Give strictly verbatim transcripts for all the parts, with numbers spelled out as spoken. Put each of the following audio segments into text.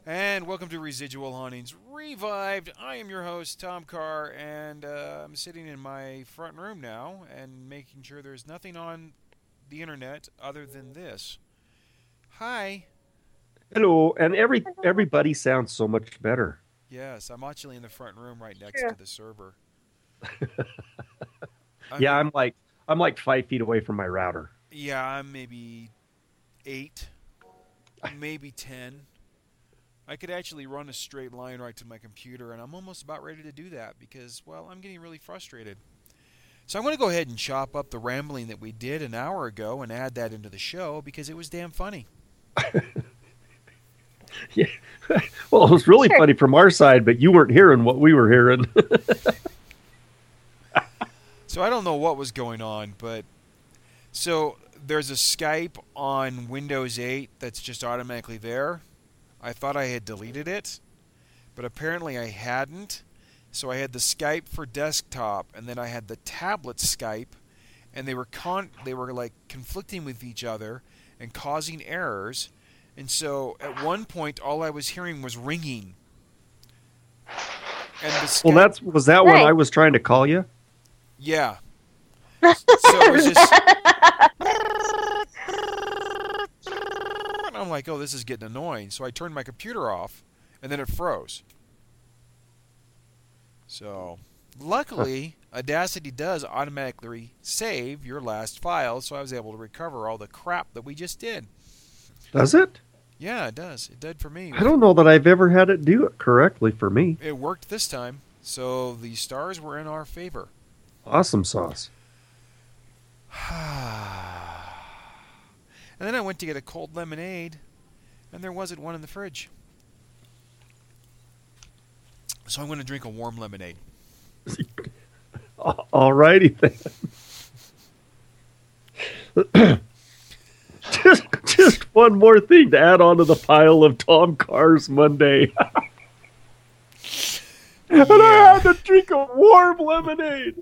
And welcome to Residual Hauntings Revived. I am your host, Tom Carr, and uh, I'm sitting in my front room now and making sure there's nothing on the internet other than this. Hi. Hello, and every everybody sounds so much better. Yes, I'm actually in the front room right next True. to the server. I'm Yeah, in, I'm like I'm like five feet away from my router. yeah, I'm maybe eight, maybe ten. I could actually run a straight line right to my computer, and I'm almost about ready to do that because, well, I'm getting really frustrated. So I'm going to go ahead and chop up the rambling that we did an hour ago and add that into the show because it was damn funny. Yeah. Well, it was really Sure. funny from our side, but you weren't hearing what we were hearing. So I don't know what was going on, but so there's a Skype on Windows eight that's just automatically there. I thought I had deleted it, but apparently I hadn't. So I had the Skype for desktop, and then I had the tablet Skype, and they were con they were like conflicting with each other and causing errors. And so at one point, all I was hearing was ringing, and the Well, Skype, that's was that when Right. I was trying to call you? yeah. So it was just, and I'm like, oh, this is getting annoying. So I turned my computer off, and then it froze. So, luckily, Audacity does automatically save your last file, so I was able to recover all the crap that we just did. Does it? Yeah, it does. It did for me. I don't know that I've ever had it do it correctly for me. It worked this time, so the stars were in our favor. Awesome sauce. And then I went to get a cold lemonade, and there wasn't one in the fridge. So I'm going to drink a warm lemonade. All righty then. just just one more thing to add on to the pile of Tom Carr's Monday. And I had to drink a warm lemonade.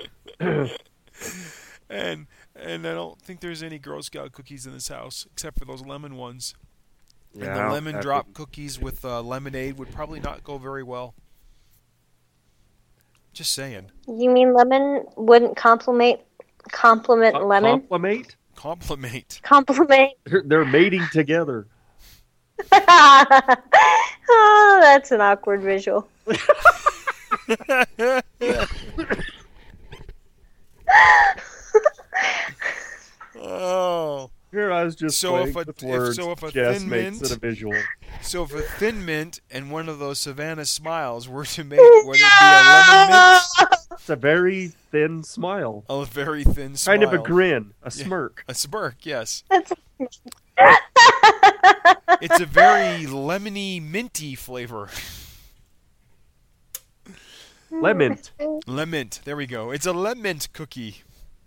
And and I don't think there's any Girl Scout cookies in this house except for those lemon ones. And the Yeah, lemon that drop would- cookies with uh, lemonade would probably not go very well. Just saying. You mean lemon wouldn't compliment compliment Co- lemon? Compliment? Compliment. Compliment. They're, they're mating together. Oh, that's an awkward visual. Oh. Here I was just So playing if a- with if- words. so if a Jess Thin makes Mint- it a visual. So if a Thin Mint and one of those Savannah Smiles were to make, would it be a lemon mint? It's a very thin smile. A very thin smile. Kind of a grin, a Yeah. smirk. A smirk, yes. That's It's a very lemony, minty flavor. Lemon. Lemint. There we go. It's a lemint cookie.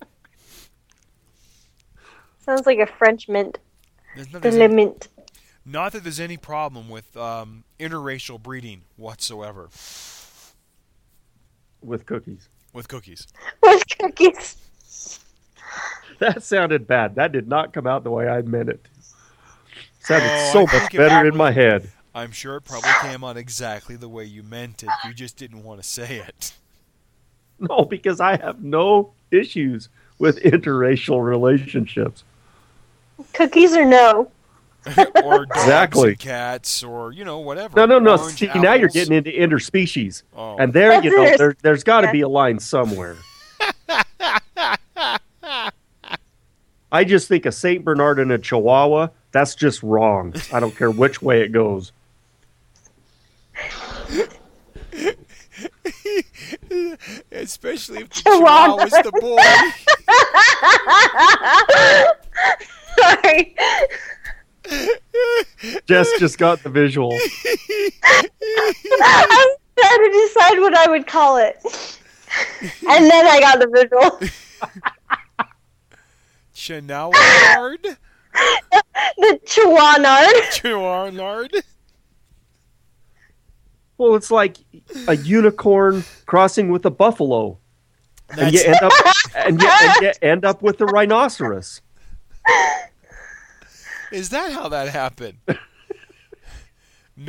Sounds like a French mint. There's not, The there's any- lemint. not that there's any problem with um, interracial breeding whatsoever With cookies. with cookies. With cookies. That sounded bad. That did not come out the way I meant it. Sounded Oh, so I much think it better in probably- my head. I'm sure it probably came out exactly the way you meant it. You just didn't want to say it. No, because I have no issues with interracial relationships. Cookies or no? Or dogs Exactly. and cats, or you know whatever. No, no, no. Orange See, now you're apples. getting into interspecies. Oh. And there, That's you know, it. there, there's got to Yeah. be a line somewhere. I just think a Saint Bernard and a Chihuahua, that's just wrong. I don't care which way it goes. Especially if the Chihuahua. Chihuahua's the boy. Sorry. Jess just got the visual. I was trying to decide what I would call it. And then I got the visual. Chinaward? The Chihuahua. Chihuahua? Well, it's like a unicorn crossing with a buffalo. And you That's, end up and you, and you end up with a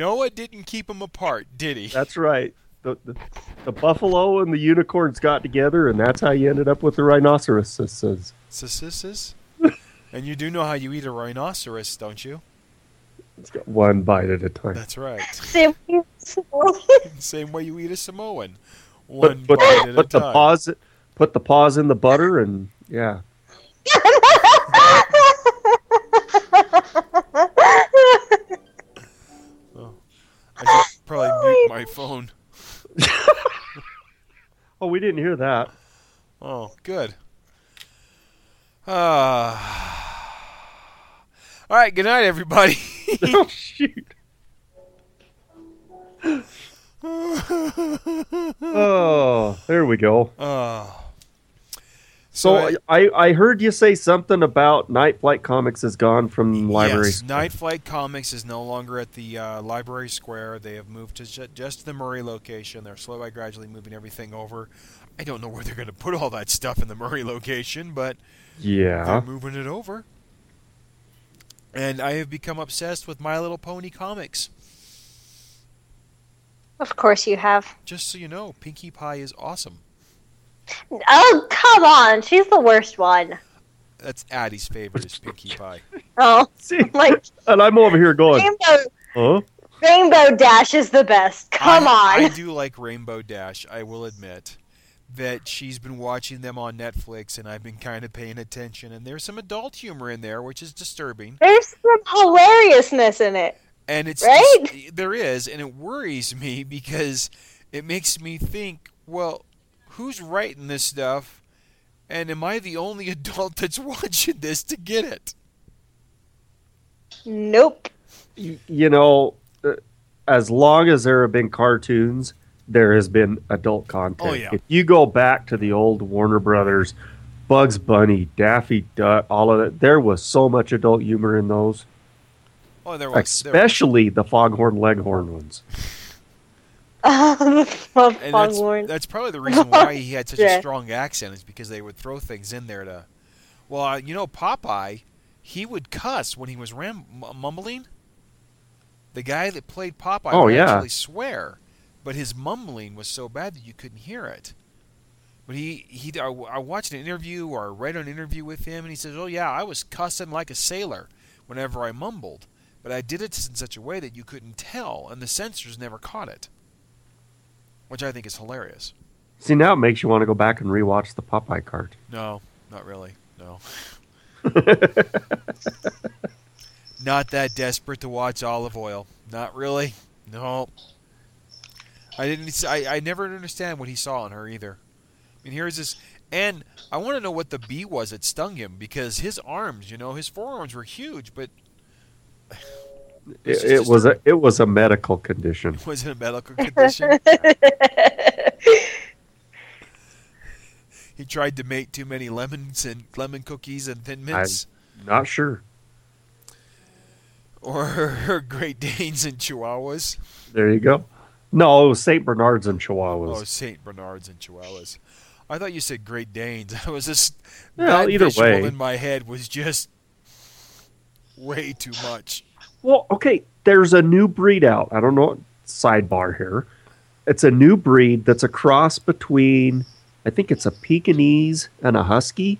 Noah didn't keep them apart, did he? That's right. The, the the buffalo and the unicorns got together, and that's how you ended up with the rhinoceroses. Sissis? And you do know how you eat a rhinoceros, don't you? It's got one bite at a time. That's right. Same way. Same way you eat a Samoan. Put, One put, bite at put a the time. paws, put the paws in the butter, and yeah. Oh, I should probably mute my phone. Oh, we didn't hear that. Oh, good. Uh, all right, good night, everybody. Oh shoot. Oh, there we go. Oh. So I- I, I heard you say something about Night Flight Comics has gone from Library Yes, Square. Night Flight Comics is no longer at the uh, Library Square. They have moved to ju- just the Murray location. They're slowly, gradually moving everything over. I don't know where they're going to put all that stuff in the Murray location, but they're Yeah. moving it over. And I have become obsessed with My Little Pony comics. Of course you have. Just so you know, Pinkie Pie is awesome. Oh, come on. She's the worst one. That's Addie's favorite is Pinkie Pie. Oh, See, like and I'm over here going, Rainbow, huh? Rainbow Dash is the best. Come I, on. I do like Rainbow Dash, I will admit. That she's been watching them on Netflix, and I've been kind of paying attention. And there's some adult humor in there, which is disturbing. There's some hilariousness in it. And it's Right? just- there is, and it worries me because it makes me think, well, who's writing this stuff? And am I the only adult that's watching this to get it? Nope. Y- You know, uh, as long as there have been cartoons, there has been adult content. Oh, yeah. If you go back to the old Warner Brothers, Bugs Bunny, Daffy Duck, all of that, there was so much adult humor in those. Oh, there was. there- Especially the Foghorn Leghorn ones. Um, and that's, Foghorn. that's probably the reason why he had such a Yeah. strong accent is because they would throw things in there to. Well, uh, you know, Popeye, he would cuss when he was ram- m- mumbling. The guy that played Popeye Oh, would yeah. actually swear, but his mumbling was so bad that you couldn't hear it. But he, he I, I watched an interview or I read an interview with him, and he says, "Oh yeah, I was cussing like a sailor whenever I mumbled, but I did it in such a way that you couldn't tell, and the censors never caught it." Which I think is hilarious. See, now it makes you want to go back and rewatch the Popeye cart. No, not really. No. Not that desperate to watch Olive Oil. Not really. No. I didn't. I, I never understand what he saw in her either. I mean, here's this, and I want to know what the bee was that stung him because his arms, you know, his forearms were huge, but It, It's it just was a- a it was a medical condition. was it a medical condition? He tried to make too many lemons and lemon cookies and Thin Mints, Not sure. or Great Danes and Chihuahuas. There you go. No, it was Saint Bernards and Chihuahuas. Oh, Saint Bernards and Chihuahuas. I thought you said Great Danes. I was just Well, that either visual way. in my head was just way too much. Well, okay, there's a new breed out. I don't know. Sidebar here. It's a new breed that's a cross between, I think it's a Pekingese and a Husky.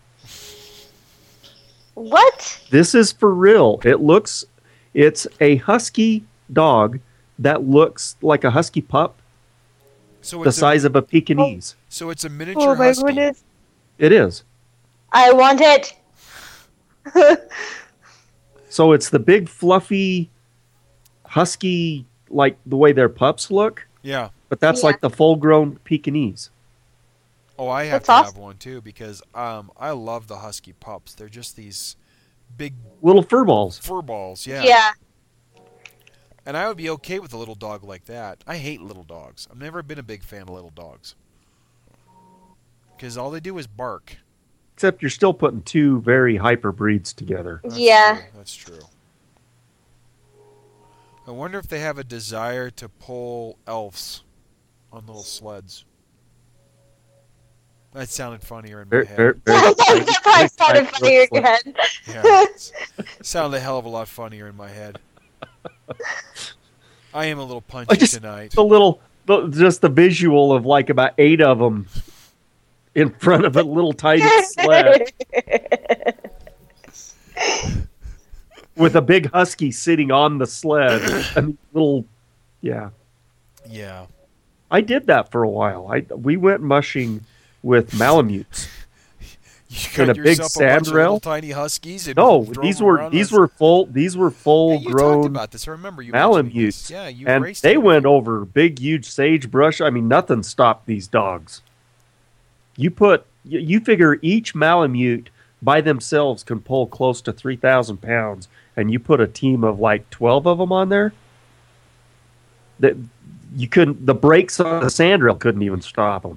What? This is for real. It looks, it's a Husky dog that looks like a Husky pup, So the it's size a, of a Pekingese. so it's a miniature Oh my husky. goodness. It is. I want it. So it's the big, fluffy, Husky, like the way their pups look, Yeah. but that's Yeah. like the full-grown Pekingese. Oh, I have That's to awesome. have one too because um, I love the husky pups. They're just these big Little fur balls. fur balls. Yeah. Yeah. And I would be okay with a little dog like that. I hate little dogs. I've never been a big fan of little dogs because all they do is bark. Except you're still putting two very hyper breeds together. That's Yeah. true. That's true. I wonder if they have a desire to pull elves on little sleds. That sounded funnier in my Very, head. very, very, That probably sounded funnier in your head. Yeah, it's- sounded a hell of a lot funnier in my head. I am a little punchy I just tonight. the little, the, just the visual of like about eight of them in front of a little tiny sled with a big husky sitting on the sled. And little, yeah. Yeah. I did that for a while. I we went mushing with Malamutes. You In got a big yourself a bunch of sandrail? little tiny huskies. And No, drove these them were around these on- were full these were full Yeah, you talked grown about this. I remember you mentioning this. Malamutes. Yeah, you and raced they them. went over big, huge sagebrush. I mean, nothing stopped these dogs. You put you, you figure each Malamute by themselves can pull close to three thousand pounds, and you put a team of like twelve of them on there. That you couldn't. The brakes on the sandrail couldn't even stop them.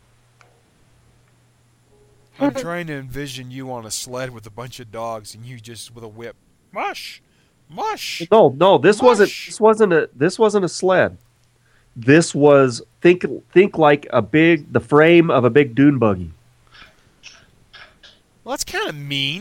I'm trying to envision you on a sled with a bunch of dogs, and you just with a whip, mush, mush. No, no, this wasn't. Mush. This wasn't a. This wasn't a sled. This was think think like a big the frame of a big dune buggy. Well, that's kind of mean.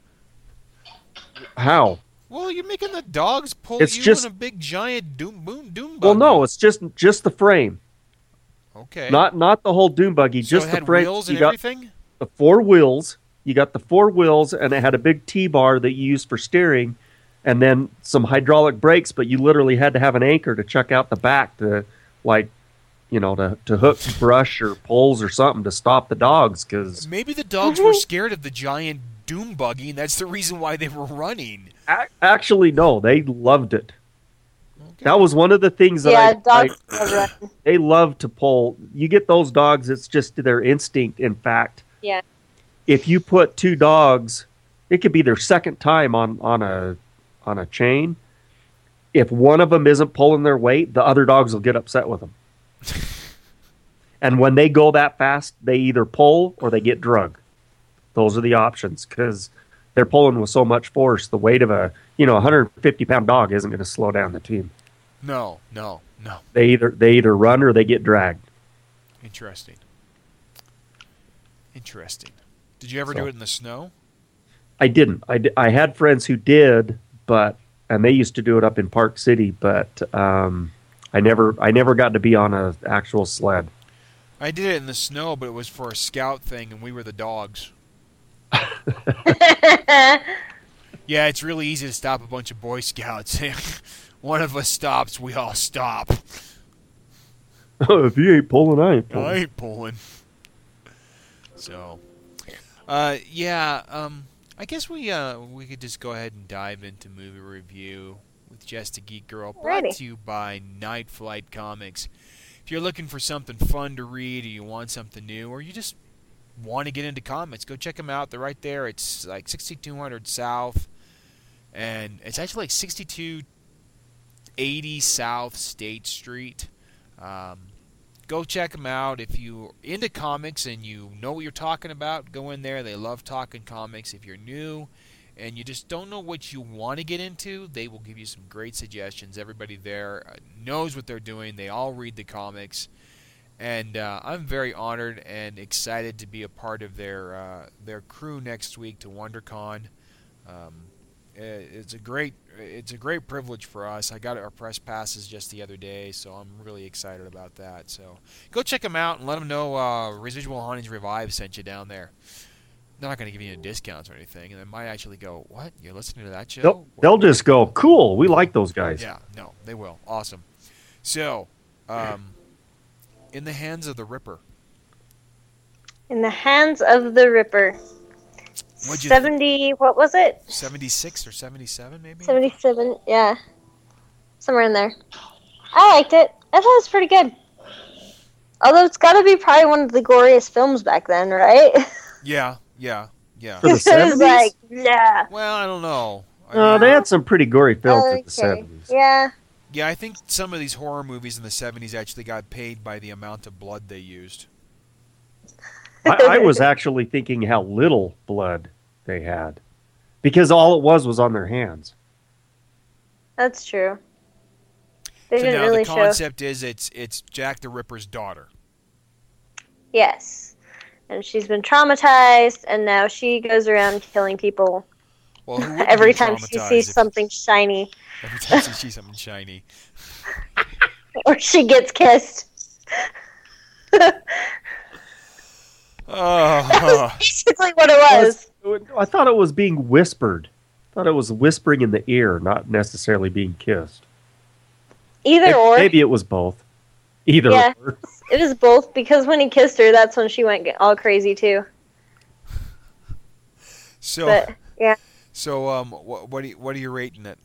How? Well, you're making the dogs pull It's you just- in a big giant doom boom doom buggy. Well, no, it's just just the frame, Okay. not not the whole dune buggy. so just it the had frame. wheels You and got everything. the four wheels. You got the four wheels, and it had a big T-bar that you used for steering, and then some hydraulic brakes. But you literally had to have an anchor to check out the back to, like, you know, to to hook brush or poles or something to stop the dogs. Because Maybe the dogs were scared of the giant doom buggy, and that's the reason why they were running. actually, no, they loved it. Okay. That was one of the things that Yeah, I, dogs I love running. they love to pull. You get those dogs; it's just their instinct. In fact, Yeah. if you put two dogs, it could be their second time on on a on a chain. If one of them isn't pulling their weight, the other dogs will get upset with them. And when they go that fast, they either pull or they get drug. Those are the options because they're pulling with so much force. The weight of a you know one hundred fifty pound dog isn't going to slow down the team. No, no, no. They either they either run or they get dragged. Interesting. Interesting. Did you ever So- do it in the snow? I didn't. I, di- I had friends who did, but and they used to do it up in Park City, but um, I never I never got to be on a actual sled. I did it in the snow, but it was for a scout thing, and we were the dogs. Yeah, it's really easy to stop a bunch of Boy Scouts. One of us stops, we all stop. If you ain't pulling, I ain't I pulling. ain't pulling. So, uh, yeah, um, I guess we uh, we could just go ahead and dive into movie review with Just a Geek Girl, brought Alrighty. to you by Night Flight Comics. If you're looking for something fun to read, or you want something new, or you just want to get into comics, go check them out. They're right there. It's like sixty-two hundred South, and it's actually like sixty-two eighty South State Street. Um, go check them out. If you're into comics and you know what you're talking about, go in there. They love talking comics. If you're new and you just don't know what you want to get into, they will give you some great suggestions. Everybody there uh, knows what they're doing. They all read the comics. And uh, I'm very honored and excited to be a part of their uh, their crew next week to WonderCon. Um, it's a great it's a great privilege for us. I got our press passes just the other day, so I'm really excited about that. So go check them out and let them know uh, Residual Hauntings Revive sent you down there. They're not going to give you any discounts or anything, and they might actually go, "What? You're listening to that show?" They'll, they'll just go, cool, we like those guys. Yeah, no, they will. Awesome. So, um, In the Hands of the Ripper. In the Hands of the Ripper. What'd you seventy, what was it? seventy-six or seventy-seven, maybe? seventy-seven, yeah. Somewhere in there. I liked it. I thought it was pretty good. Although it's got to be probably one of the goriest films back then, right? Yeah, yeah, yeah. For the It was seventies? like, yeah. Well, I don't know. I Uh, mean, they had some pretty gory films in the Okay. seventies. Yeah. yeah, I think some of these horror movies in the seventies actually got paid by the amount of blood they used. I, I was actually thinking how little blood they had. Because all it was was on their hands. That's true. They so didn't now really the show. concept is it's it's Jack the Ripper's daughter. Yes. And she's been traumatized, and now she goes around killing people. Well, who wouldn't Every be time she traumatized sees if- something shiny, every time she sees something shiny? or she gets kissed. Oh, Basically, what it was. I thought it was being whispered. I thought it was whispering in the ear, not necessarily being kissed. Either Maybe, or. maybe it was both. Either Yeah. or. It was both, because when he kissed her, that's when she went all crazy too. so But yeah, so um, what what are you, what are you rating it?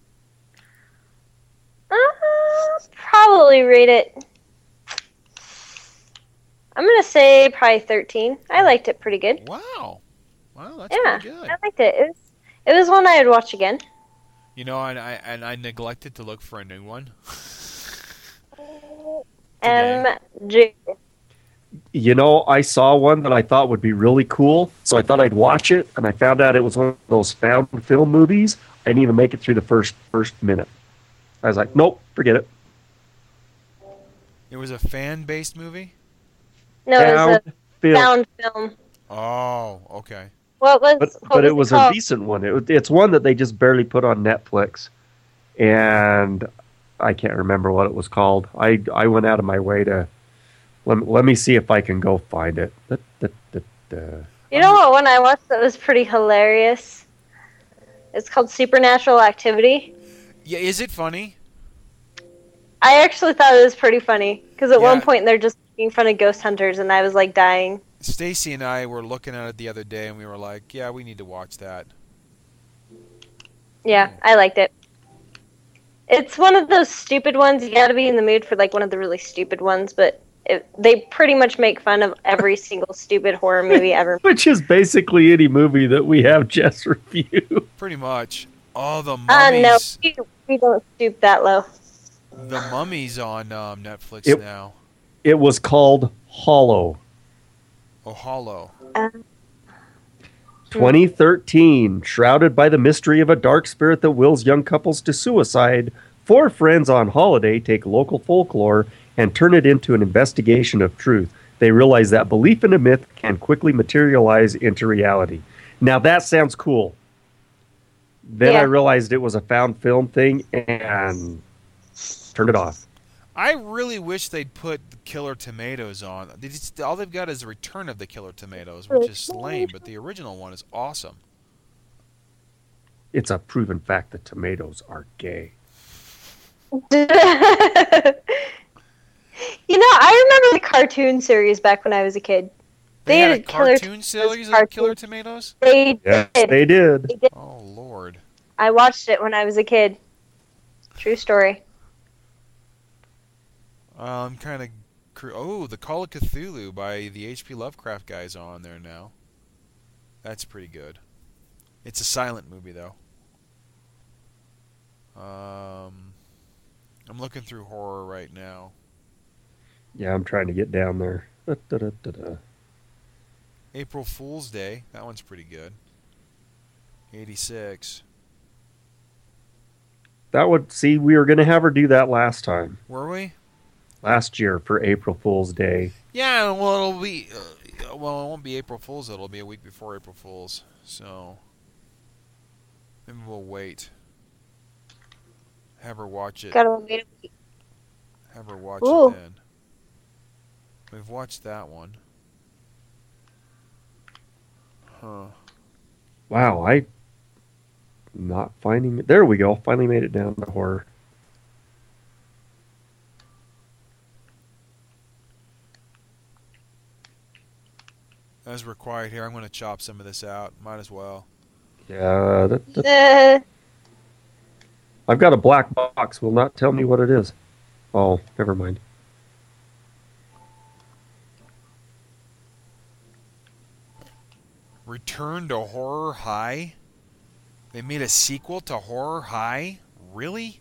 uh, probably rate it. I'm gonna say probably thirteen. I liked it pretty good. Wow, wow, that's Yeah, pretty good. I liked it. It was, it was one I'd watch again. You know, and I and I neglected to look for a new one. M J. You know, I saw one that I thought would be really cool, so I thought I'd watch it, and I found out it was one of those found film movies. I didn't even make it through the first first minute. I was like, nope, forget it. It was a fan-based movie. No, it was Found a film. found film. Oh, okay. What was? But what but was it was a called? recent one. It, was- it's one that they just barely put on Netflix, and I can't remember what it was called. I I went out of my way to let, let me see if I can go find it. Da, da, da, da. You know what one I watched that was pretty hilarious? It's called Supernatural Activity. Yeah, is it funny? I actually thought it was pretty funny because at Yeah. one point they're just making fun of ghost hunters, and I was like dying. Stacy and I were looking at it the other day, and we were like, "Yeah, we need to watch that." Yeah, I liked it. It's one of those stupid ones. You got to be in the mood for like one of the really stupid ones, but it, they pretty much make fun of every single stupid horror movie ever. Which is basically any movie that we have Jess review. Pretty much. Oh, the Uh, no, mummies. we, we don't stoop that low. The Mummy's on um, Netflix It- now. It was called Hollow. Oh, Hollow. twenty thirteen, shrouded by the mystery of a dark spirit that wills young couples to suicide, four friends on holiday take local folklore and turn it into an investigation of truth. They realize that belief in a myth can quickly materialize into reality. Now that sounds cool. Then Yeah. I realized it was a found film thing and turned it off. I really wish they'd put the Killer Tomatoes on. They just, all they've got is a Return of the Killer Tomatoes, which is lame, but the original one is awesome. It's a proven fact that tomatoes are gay. You know, I remember the cartoon series back when I was a kid. They, They had had a a Killer cartoon series of cartoon. Killer Tomatoes? They Yes, did. they did. They did. Oh, Lord. I watched it when I was a kid. True story. Um, kind of. Cr- oh, the Call of Cthulhu by the H P Lovecraft guys on there now. That's pretty good. It's a silent movie though. Um, I'm looking through horror right now. Yeah, I'm trying to get down there. Da, da, da, da, da. April Fool's Day. That one's pretty good. eighty-six. That would see we were going to have her do that last time, Were we? last year for April Fool's Day. Yeah. Well, it'll be. Uh, well, it won't be April Fool's. It'll be a week before April Fool's. So maybe we'll wait. Have her watch it. Gotta wait a week. Have her watch Ooh. it then. We've watched that one. Huh. Wow, I not finding it. There we go. Finally made it down to horror. As we're quiet here, I'm going to chop some of this out. Might as well. Yeah, that, that- Uh, I've got a black box. Will not tell me what it is. Oh, never mind. Return to Horror High? They made a sequel to Horror High? Really?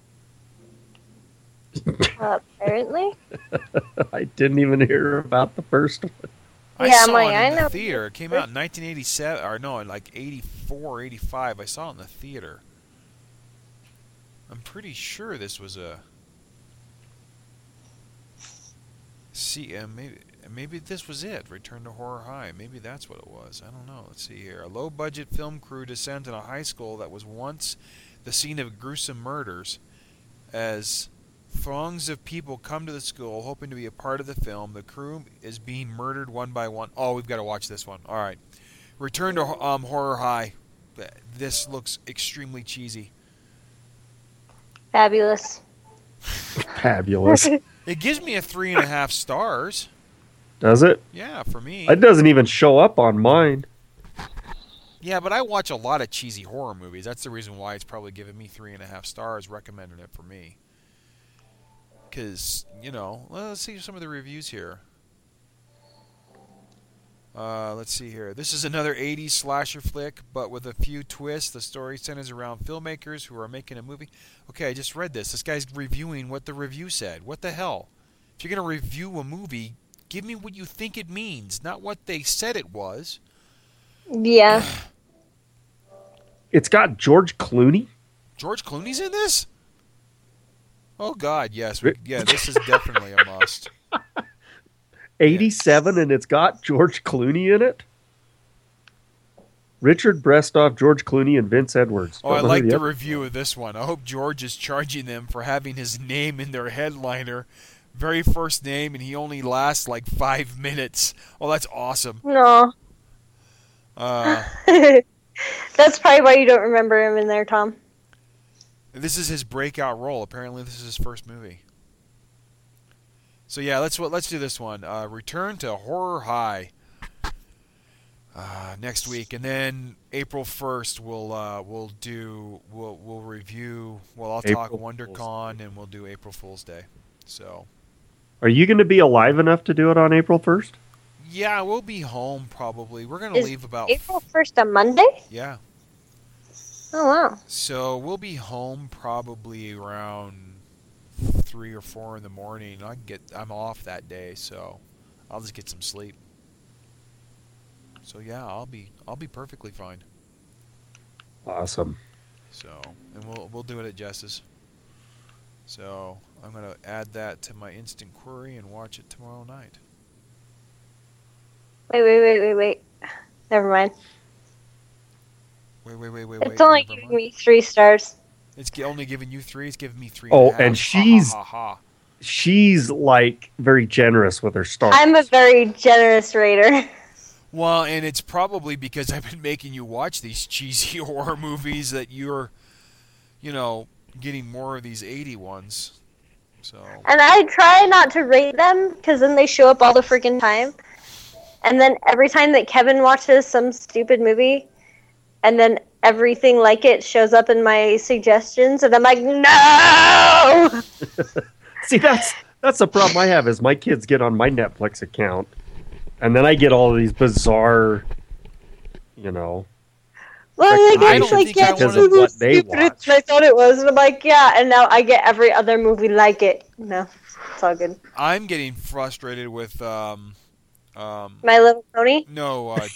apparently. I didn't even hear about the first one. I Yeah, saw Mike, it I in the know. theater. It came out in nineteen eighty-seven, or no, in like eighty-four or eighty-five. I saw it in the theater. I'm pretty sure this was a... See, uh, maybe... maybe this was it. Return to Horror High. Maybe that's what it was. I don't know. Let's see here. A low-budget film crew descends on a high school that was once the scene of gruesome murders. As throngs of people come to the school hoping to be a part of the film, the crew is being murdered one by one. Oh, we've got to watch this one. All right. Return to um, Horror High. This looks extremely cheesy. Fabulous. Fabulous. It gives me a three and a half stars. Does it? Yeah, for me. It doesn't even show up on mine. Yeah, but I watch a lot of cheesy horror movies. That's the reason why it's probably giving me three and a half stars, recommending it for me. Because, you know, let's see some of the reviews here. Uh, let's see here. This is another eighties slasher flick, but with a few twists. The story centers around filmmakers who are making a movie. Okay, I just read this. This guy's reviewing what the review said. What the hell? If you're going to review a movie, give me what you think it means, not what they said it was. Yeah. It's got George Clooney. George Clooney's in this? Oh, God, yes. We, yeah, this is definitely a must. eighty-seven, and it's got George Clooney in it. Richard Brestoff, George Clooney, and Vince Edwards. Oh, I like the review of this one. I hope George is charging them for having his name in their headliner. Very first name, and he only lasts like five minutes. Oh, that's awesome. No. Uh, That's probably why you don't remember him in there, Tom. this is his breakout role. Apparently, this is his first movie. So yeah, let's let's do this one. Uh, Return to Horror High uh, next week, and then April first we'll uh, we'll do we'll we'll review. Well, I'll talk April WonderCon, and we'll do April Fool's Day. So. Are you going to be alive enough to do it on April first? Yeah, we'll be home probably. We're gonna Is leave about April first a Monday? yeah. Oh, wow. So we'll be home probably around three or four in the morning. I get I'm off that day, so I'll just get some sleep. So yeah, I'll be I'll be perfectly fine. Awesome. So and we'll we'll do it at Jess's. So I'm gonna add that to my instant query and watch it tomorrow night. Wait, wait, wait, wait, wait. Never mind. Wait, wait, wait, wait, wait. It's only never giving mind. me three stars. It's gi- only giving you three. It's giving me three. Oh, and, a half. and she's- ha, ha, ha, ha. She's like very generous with her stars. I'm a very generous rater. Well, and it's probably because I've been making you watch these cheesy horror movies that you're, you know, getting more of these eighty ones. So And I try not to rate them, because then they show up all the freaking time. And then every time that Kevin watches some stupid movie, and then everything like it shows up in my suggestions, and I'm like, no! See, that's that's the problem I have is my kids get on my Netflix account, and then I get all of these bizarre, you know. Well, I like, it's don't like, think yeah, I this wanna- is what as they stupid as watch. I thought it was. And I'm like, yeah, and now I get every other movie like it. No, it's all good. I'm getting frustrated with um, um, My Little Pony? no, uh,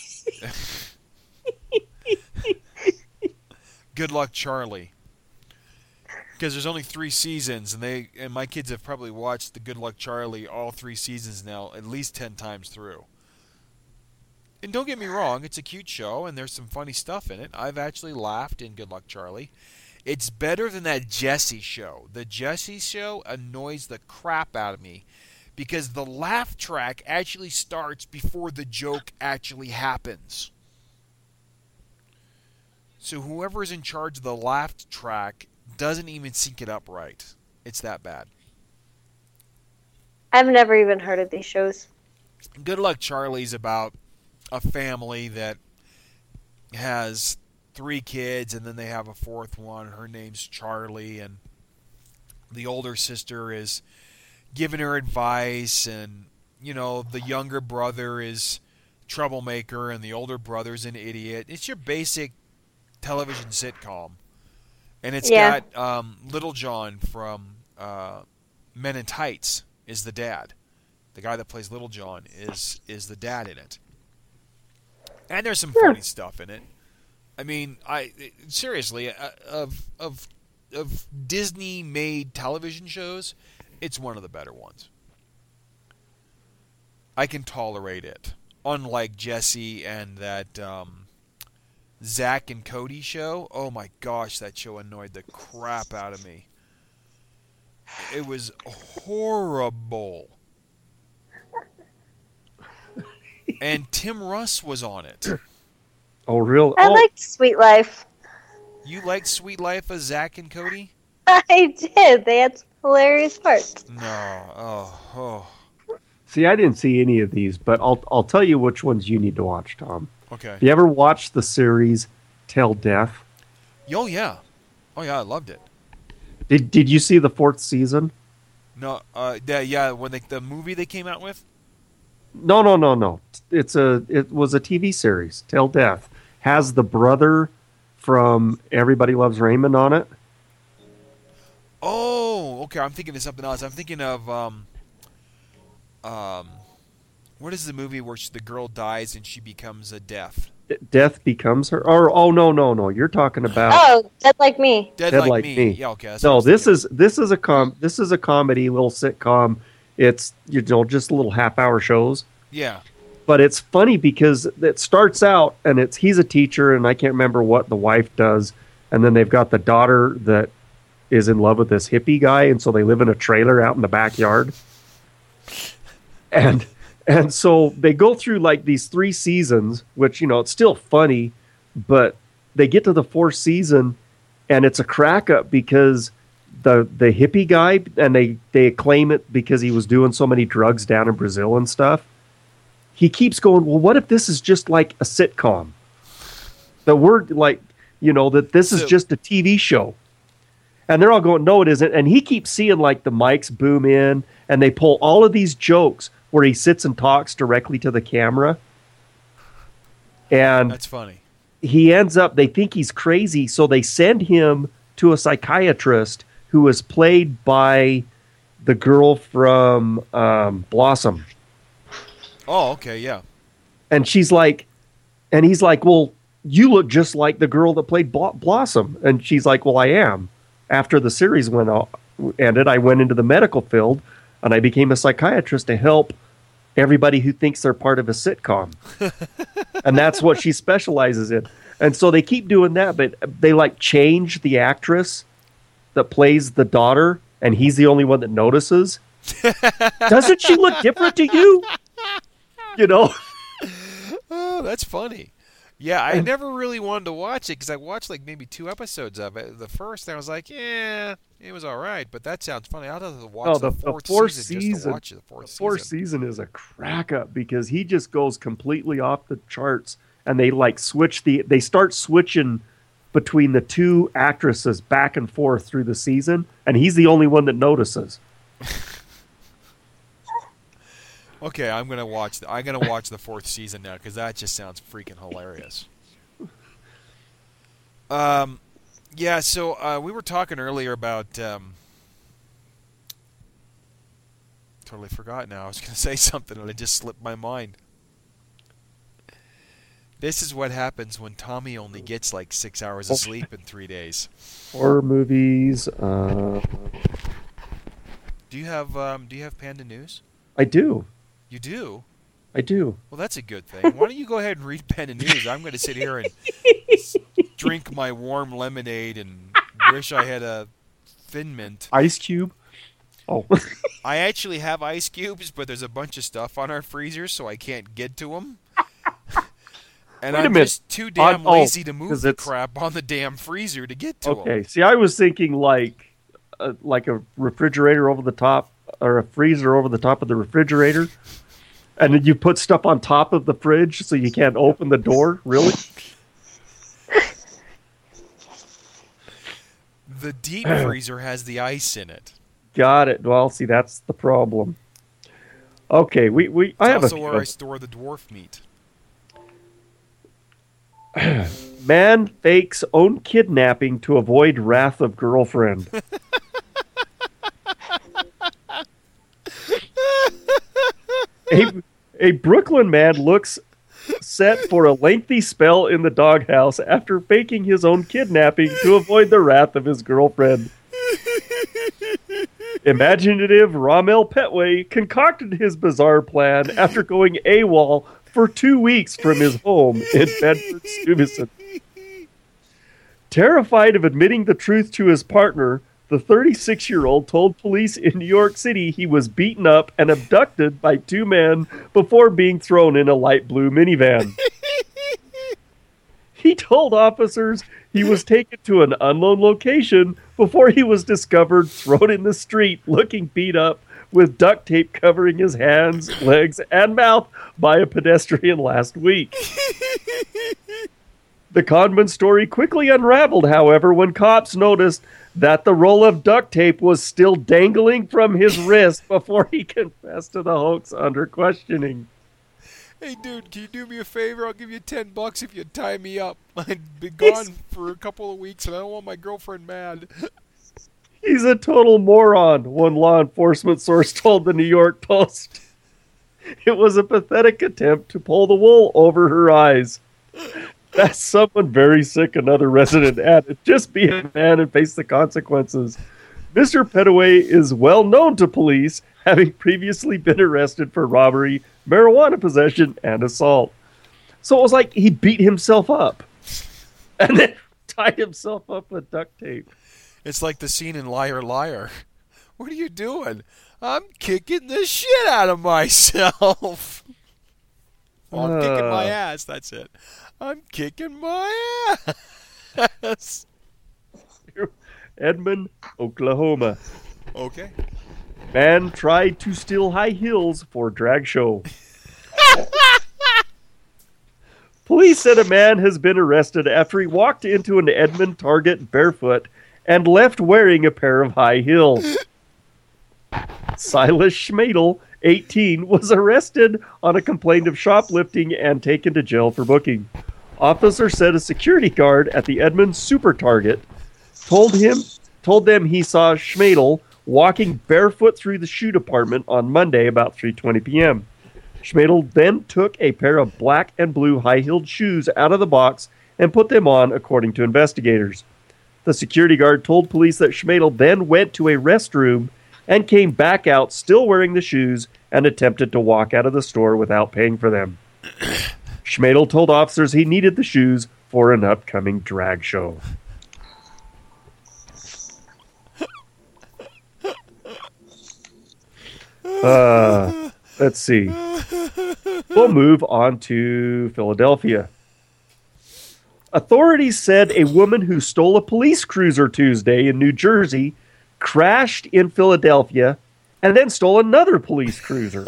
Good Luck Charlie, because there's only three seasons, and they and my kids have probably watched the Good Luck Charlie all three seasons now, at least ten times through. And don't get me wrong, it's a cute show, and there's some funny stuff in it. I've actually laughed in Good Luck Charlie. It's better than that Jessie show. The Jessie show annoys the crap out of me because the laugh track actually starts before the joke actually happens. So whoever's in charge of the laugh track doesn't even sync it up right. It's that bad. I've never even heard of these shows. Good Luck Charlie's about a family that has three kids, and then they have a fourth one. Her name's Charlie, and the older sister is giving her advice, and, you know, the younger brother is troublemaker, and the older brother's an idiot. It's your basic television sitcom. And it's Yeah. got um, Little John from uh, Men in Tights is the dad. The guy that plays Little John is is the dad in it. And there's some funny stuff in it. I mean, I seriously, uh, of of of Disney-made television shows, it's one of the better ones. I can tolerate it. Unlike Jesse and that um, Zach and Cody show. Oh my gosh, that show annoyed the crap out of me. It was horrible. And Tim Russ was on it. Oh, real? I oh, liked Sweet Life. You liked Sweet Life of Zach and Cody? I did. They had some hilarious parts. No. Oh, oh. See, I didn't see any of these, but I'll I'll tell you which ones you need to watch, Tom. Okay. Have you ever watched the series Till Death? Oh, yeah. Oh, yeah, I loved it. Did Did you see the fourth season? No, uh, yeah, yeah, when they, the movie they came out with? No, no, no, no. It's a it was a T V series. Till Death has the brother from Everybody Loves Raymond on it. Oh, okay, I'm thinking of something else. I'm thinking of, um, um, what is the movie where she, the girl dies and she becomes a deaf? Death Becomes Her. Or oh no, no, no. You're talking about Oh, Dead Like Me. Dead, Dead Like, Like Me. Me. Yeah, okay. That's what I No, was this thinking. is this is a com this is a comedy, little sitcom. It's you know just little half hour shows. Yeah. But it's funny because it starts out and it's he's a teacher and I can't remember what the wife does, and then they've got the daughter that is in love with this hippie guy, and so they live in a trailer out in the backyard. And and so they go through like these three seasons, which you know it's still funny, but they get to the fourth season and it's a crack up because the the hippie guy, and they they claim it because he was doing so many drugs down in Brazil and stuff. He keeps going, well, what if this is just like a sitcom? The word, like, you know, that this is So- just a T V show. And they're all going, no, it isn't. And he keeps seeing, like, the mics boom in, and they pull all of these jokes where he sits and talks directly to the camera. And That's funny. he ends up, they think he's crazy, so they send him to a psychiatrist who is played by the girl from um, Blossom. Oh, okay, yeah. And she's like, and he's like, well, you look just like the girl that played Blo- Blossom. And she's like, well, I am. After the series went out, ended, I went into the medical field and I became a psychiatrist to help everybody who thinks they're part of a sitcom. And that's what she specializes in. And so they keep doing that, but they like change the actress that plays the daughter, and he's the only one that notices. Doesn't she look different to you? You know? Oh, that's funny. Yeah, I never really wanted to watch it because I watched like maybe two episodes of it. The first, and I was like, yeah, it was all right, but that sounds funny. I'll have to watch Oh, the, the, the fourth, fourth season, season, just to watch the fourth the fourth season. season is a crack up because he just goes completely off the charts, and they like switch the they start switching between the two actresses back and forth through the season, and he's the only one that notices. Okay, I'm gonna watch. The, I'm gonna watch the fourth season now because that just sounds freaking hilarious. Um, yeah. So uh, we were talking earlier about. Um, totally forgot now. I was gonna say something and it just slipped my mind. This is what happens when Tommy only gets like six hours of sleep in three days. Horror movies. Uh, Do you have um, Do you have Panda News? I do. You do. I do. Well, that's a good thing. Why don't you go ahead and read Panda News? I'm going to sit here and s- drink my warm lemonade and wish I had a Thin Mint. Ice Cube. Oh. I actually have ice cubes, but there's a bunch of stuff on our freezers, so I can't get to them. And Wait a I'm minute. just too damn Oh, lazy to 'cause move the it's- crap on the damn freezer to get to them. Okay. See, I was thinking like, uh, like a refrigerator over the top, or a freezer over the top of the refrigerator, and then you put stuff on top of the fridge so you can't open the door. Really? The deep freezer has the ice in it. Got it. Well, see, that's the problem. Okay, we we It's I have a also few where I others. store the dwarf meat. Man fakes own kidnapping to avoid wrath of girlfriend. a, a Brooklyn man looks set for a lengthy spell in the doghouse after faking his own kidnapping to avoid the wrath of his girlfriend. Imaginative Ramel Petway concocted his bizarre plan after going AWOL for two weeks from his home in Bedford Stuyvesant. Terrified of admitting the truth to his partner, the thirty-six-year-old told police in New York City he was beaten up and abducted by two men before being thrown in a light blue minivan. He told officers he was taken to an unknown location before he was discovered thrown in the street looking beat up with duct tape covering his hands, legs, and mouth by a pedestrian last week. The conman story quickly unraveled, however, when cops noticed that the roll of duct tape was still dangling from his wrist before he confessed to the hoax under questioning. Hey, dude, can you do me a favor? I'll give you ten bucks if you tie me up. I've been gone He's... for a couple of weeks, and I don't want my girlfriend mad. He's a total moron, one law enforcement source told the New York Post. It was a pathetic attempt to pull the wool over her eyes. That's someone very sick, another resident added. Just be a man and face the consequences. Mister Petaway is well known to police, having previously been arrested for robbery, marijuana possession, and assault. So it was like he beat himself up and then tied himself up with duct tape. It's like the scene in Liar Liar. What are you doing? I'm kicking the shit out of myself. Well, I'm uh, kicking my ass, that's it. I'm kicking my ass. Edmond, Oklahoma. Okay. Man tried to steal high heels for drag show. Police said a man has been arrested after he walked into an Edmond Target barefoot and left wearing a pair of high heels. Silas Schmadel, eighteen, was arrested on a complaint of shoplifting and taken to jail for booking. Officer said a security guard at the Edmond Super Target told him told them he saw Schmadel walking barefoot through the shoe department on Monday about three twenty p.m. Schmadel then took a pair of black and blue high-heeled shoes out of the box and put them on, according to investigators. The security guard told police that Schmadel then went to a restroom and came back out still wearing the shoes and attempted to walk out of the store without paying for them. Schmadel told officers he needed the shoes for an upcoming drag show. Uh, let's see. We'll move on to Philadelphia. Authorities said a woman who stole a police cruiser Tuesday in New Jersey crashed in Philadelphia and then stole another police cruiser.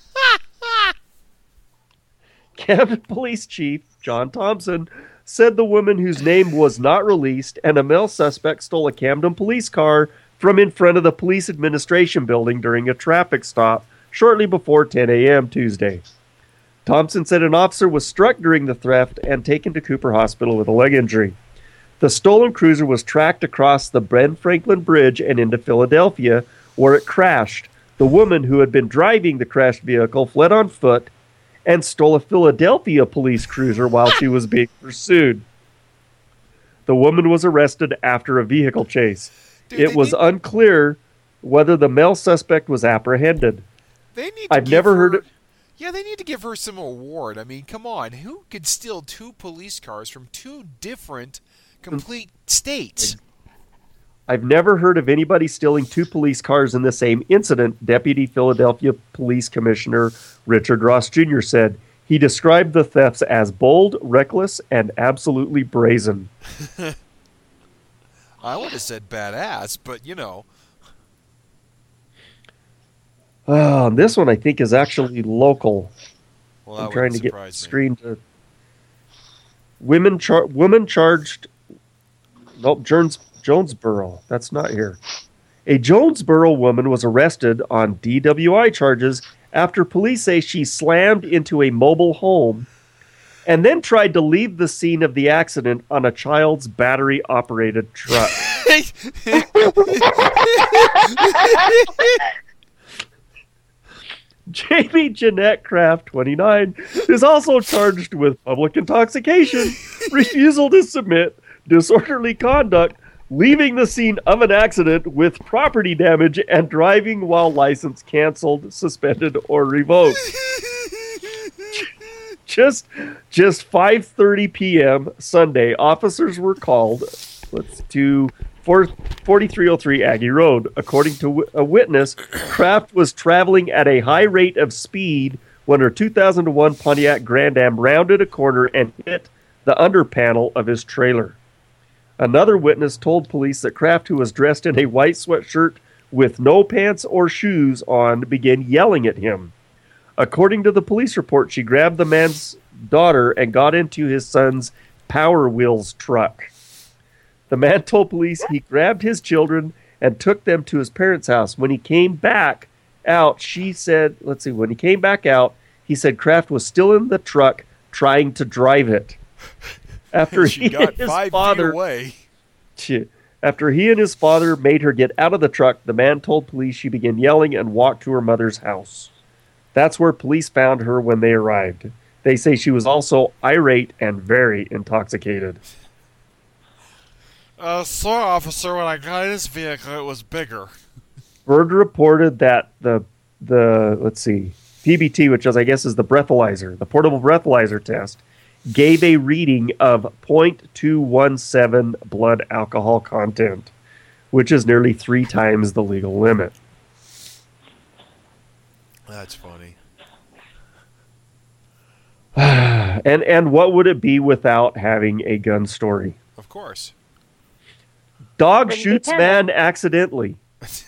Camden Police Chief John Thompson said the woman, whose name was not released, and a male suspect stole a Camden police car from in front of the police administration building during a traffic stop shortly before ten a.m. Tuesday. Thompson said an officer was struck during the theft and taken to Cooper Hospital with a leg injury. The stolen cruiser was tracked across the Ben Franklin Bridge and into Philadelphia, where it crashed. The woman who had been driving the crashed vehicle fled on foot and stole a Philadelphia police cruiser while she was being pursued. The woman was arrested after a vehicle chase. Dude, it was need... unclear whether the male suspect was apprehended. They need to I've never her... heard it. Yeah, they need to give her some award. I mean, come on. Who could steal two police cars from two different complete states? I've never heard of anybody stealing two police cars in the same incident, Deputy Philadelphia Police Commissioner Richard Ross Junior said. He described the thefts as bold, reckless, and absolutely brazen. I would have said badass, but you know. Uh, this one I think is actually local. Well, I'm trying to get the screen to. Women, char- woman charged. Nope, Jones, Jonesboro. That's not here. A Jonesboro woman was arrested on D W I charges after police say she slammed into a mobile home and then tried to leave the scene of the accident on a child's battery-operated truck. Jamie Jeanette Kraft, twenty-nine, is also charged with public intoxication, refusal to submit, disorderly conduct, leaving the scene of an accident with property damage and driving while license canceled, suspended, or revoked. Just just five thirty p.m. Sunday, officers were called let's to forty-three oh three Aggie Road. According to a witness, Kraft was traveling at a high rate of speed when her two thousand one Pontiac Grand Am rounded a corner and hit the under panel of his trailer. Another witness told police that Kraft, who was dressed in a white sweatshirt with no pants or shoes on, began yelling at him. According to the police report, she grabbed the man's daughter and got into his son's Power Wheels truck. The man told police he grabbed his children and took them to his parents' house. When he came back out, she said, let's see, when he came back out, he said Kraft was still in the truck trying to drive it. After she he got and his five father, feet away. She, after he and his father made her get out of the truck, the man told police she began yelling and walked to her mother's house. That's where police found her when they arrived. They say she was also irate and very intoxicated. Uh, sorry, officer, when I got in this vehicle, it was bigger. Bird reported that the, the let's see, P B T, which is, I guess is the breathalyzer, the portable breathalyzer test, gave a reading of zero point two one seven blood alcohol content, which is nearly three times the legal limit. That's funny. and and what would it be without having a gun story? Of course. Dog Wouldn't be shoots Panda. man accidentally.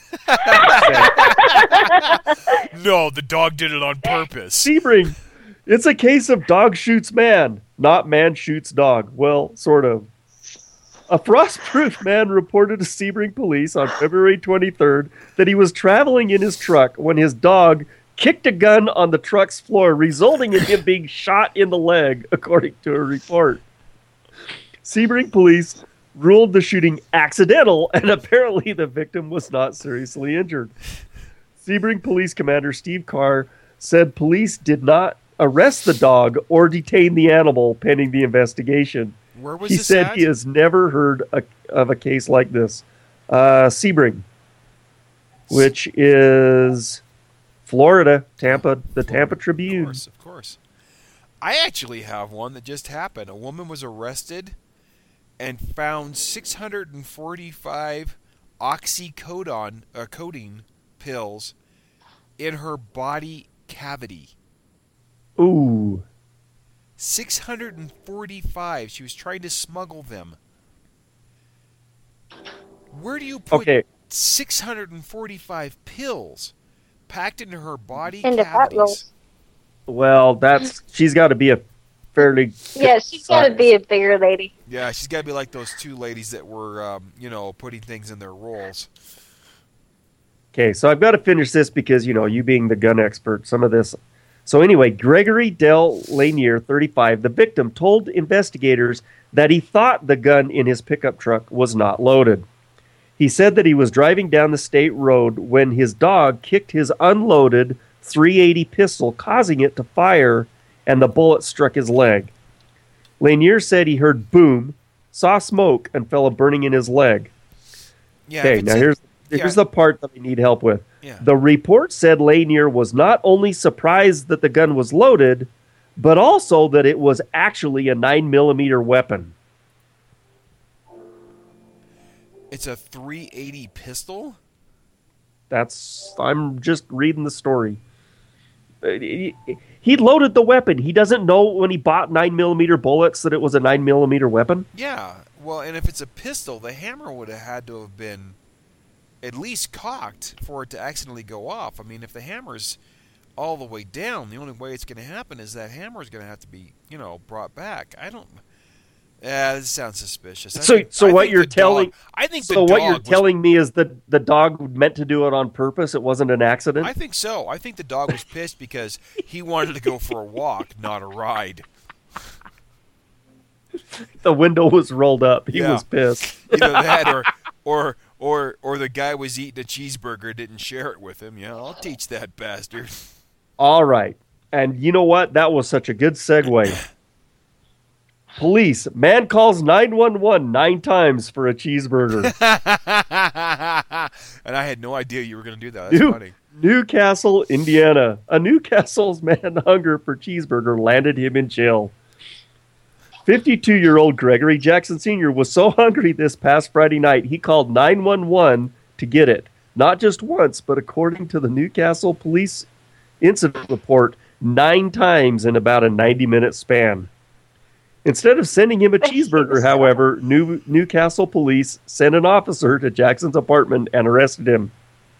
No, the dog did it on purpose. Sebring, it's a case of dog shoots man, not man shoots dog. Well, sort of. A Frostproof man reported to Sebring police on February twenty-third that he was traveling in his truck when his dog kicked a gun on the truck's floor, resulting in him being shot in the leg, according to a report. Sebring police ruled the shooting accidental, and apparently the victim was not seriously injured. Sebring Police Commander Steve Carr said police did not arrest the dog or detain the animal pending the investigation. Where was He this said at? he has never heard a, of a case like this. Uh, Sebring, which is Florida, Tampa, the Tampa Of Tribune. course, of course. I actually have one that just happened. A woman was arrested and found six hundred forty-five oxycodone uh, codeine pills in her body cavity. Ooh. six hundred forty-five. She was trying to smuggle them. Where do you put Okay. six hundred forty-five pills packed into her body Into fat cavities? rolls. Well, that's she's got to be a fairly Yeah, she's got to be a bigger lady. Yeah, she's got to be like those two ladies that were, um, you know, putting things in their rolls. Okay, so I've got to finish this because, you know, you being the gun expert, some of this. So anyway, Gregory Del Lanier, thirty-five, the victim, told investigators that he thought the gun in his pickup truck was not loaded. He said that he was driving down the state road when his dog kicked his unloaded three eighty pistol, causing it to fire, and the bullet struck his leg. Lanier said he heard boom, saw smoke, and felt a burning in his leg. Yeah. Okay, if it's now in- here's yeah. here's the part that I need help with. Yeah. The report said Lanier was not only surprised that the gun was loaded, but also that it was actually a nine millimeter weapon. It's a three eighty pistol? That's I'm just reading the story. Uh, He, he loaded the weapon. He doesn't know when he bought nine millimeter bullets that it was a nine millimeter weapon. Yeah. Well, and if it's a pistol, the hammer would have had to have been at least cocked for it to accidentally go off. I mean, if the hammer's all the way down, the only way it's going to happen is that hammer is going to have to be, you know, brought back. I don't. Yeah, this sounds suspicious. I So- think- so I what think you're the telling- dog- I think So the what dog you're was- telling me is that the dog meant to do it on purpose. It wasn't an accident. I think so. I think the dog was pissed because he wanted to go for a walk, not a ride. The window was rolled up. He Yeah. was pissed. Either that or, or or or the guy was eating a cheeseburger, didn't share it with him. Yeah, I'll teach that bastard. All right. And you know what? That was such a good segue. Police. Man calls nine one one nine times for a cheeseburger. And I had no idea you were going to do that. That's New- funny. Newcastle, Indiana. A Newcastle's man hunger for cheeseburger landed him in jail. fifty-two-year-old Gregory Jackson Senior was so hungry this past Friday night, he called nine one one to get it. Not just once, but according to the Newcastle Police Incident Report, nine times in about a ninety-minute span. Instead of sending him a cheeseburger, however, New, Newcastle police sent an officer to Jackson's apartment and arrested him.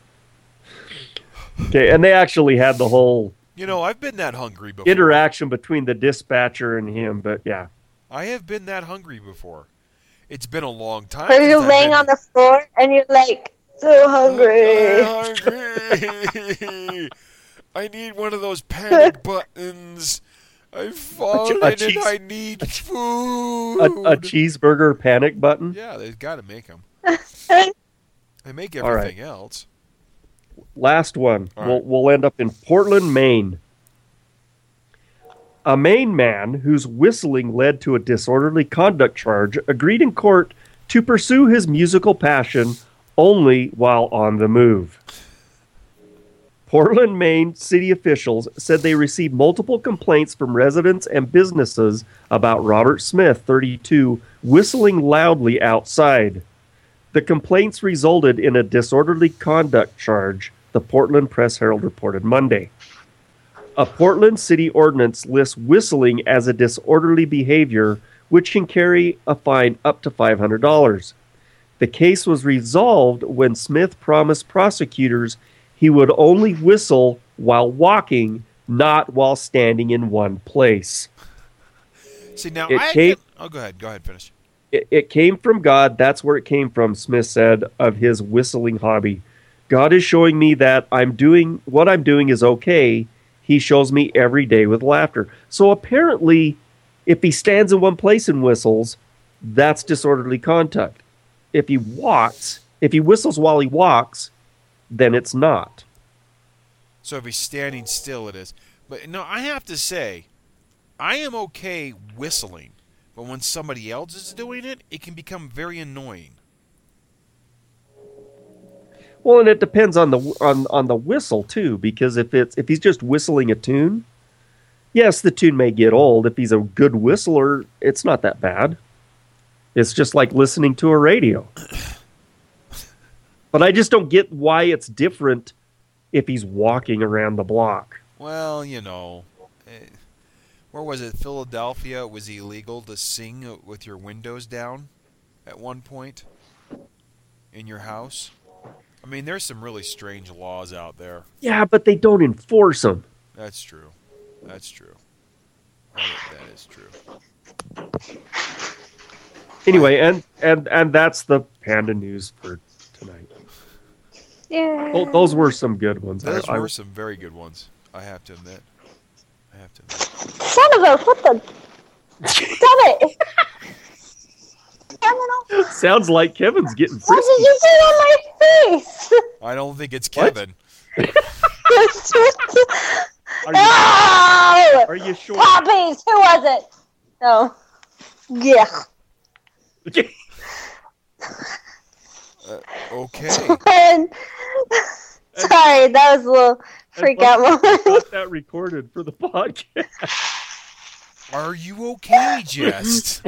Okay, and they actually had the whole You know, I've been that hungry before. interaction between the dispatcher and him, but yeah. I have been that hungry before. It's been a long time. So since you're I've laying been- on the floor and you're like, so hungry. I'm hungry. I need one of those panic buttons. I've fallen a and cheese- I need food. A, a cheeseburger panic button. Yeah, they've got to make them. They make All right. everything else. Last one. All We'll, right. we'll end up in Portland, Maine. A Maine man whose whistling led to a disorderly conduct charge agreed in court to pursue his musical passion only while on the move. Portland, Maine city officials said they received multiple complaints from residents and businesses about Robert Smith, thirty-two, whistling loudly outside. The complaints resulted in a disorderly conduct charge, the Portland Press-Herald reported Monday. A Portland city ordinance lists whistling as a disorderly behavior, which can carry a fine up to five hundred dollars. The case was resolved when Smith promised prosecutors he would only whistle while walking, not while standing in one place. See, now It I came- can- Oh, go ahead. Go ahead. Finish. It, it came from God. That's where it came from, Smith said of his whistling hobby. God is showing me that I'm doing what I'm doing is okay. He shows me every day with laughter. So apparently, if he stands in one place and whistles, that's disorderly conduct. If he walks, if he whistles while he walks, then it's not. So if he's standing still, it is. But no, I have to say, I am okay whistling, but when somebody else is doing it, it can become very annoying. Well, and it depends on the on, on the whistle too, because if it's if he's just whistling a tune, yes, the tune may get old. If he's a good whistler, it's not that bad. It's just like listening to a radio. But I just don't get why it's different if he's walking around the block. Well, you know, eh, where was it? Philadelphia. It was illegal to sing with your windows down at one point in your house. I mean, there's some really strange laws out there. Yeah, but they don't enforce them. That's true. That's true. That, that is true. Anyway, and, and, and that's the Panda News for tonight. Yeah. Tho- Those were some good ones. I- Those I- were some very good ones, I have to admit. I have to admit. Son of a, what the? Stop it! Criminal. Sounds like Kevin's getting What frisky. did you do on my face? I don't think it's What? Kevin. Are you, Oh! are you sure? Poppies! Who was it? Oh. Yeah. Uh, okay. And- Sorry, that was a little freak out moment. Got that recorded for the podcast. Are you okay, Jest?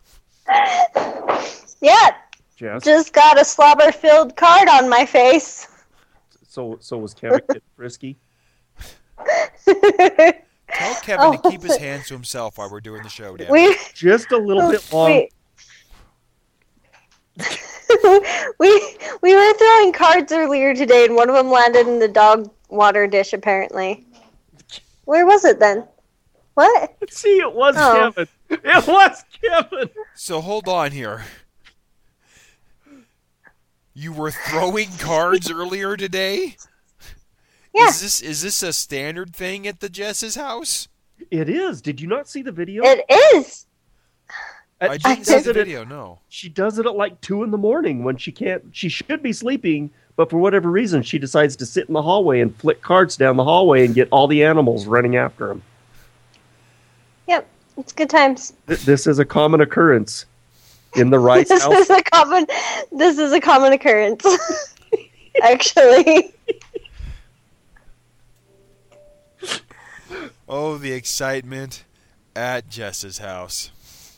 Yeah, Jess, just got a slobber-filled card on my face. so so was Kevin getting frisky? Tell Kevin to Oh. keep his hands to himself while we're doing the show, Dan. we Just a little bit long. we, we we were throwing cards earlier today, and one of them landed in the dog water dish. Apparently, where was it then? What? See, it was Oh. Kevin. It was Kevin. So hold on here. You were throwing cards earlier today? Yeah. Is this is this a standard thing at the Jess's house? It is. Did you not see the video? It is. Uh, I she didn't see does the it at- video, no. She does it at like two in the morning when she can't. She should be sleeping, but for whatever reason, she decides to sit in the hallway and flick cards down the hallway and get all the animals running after him. Yep. It's good times. Th- This is a common occurrence in the Rice This house. is a common. This is a common occurrence. Actually, Oh, the excitement at Jess's house.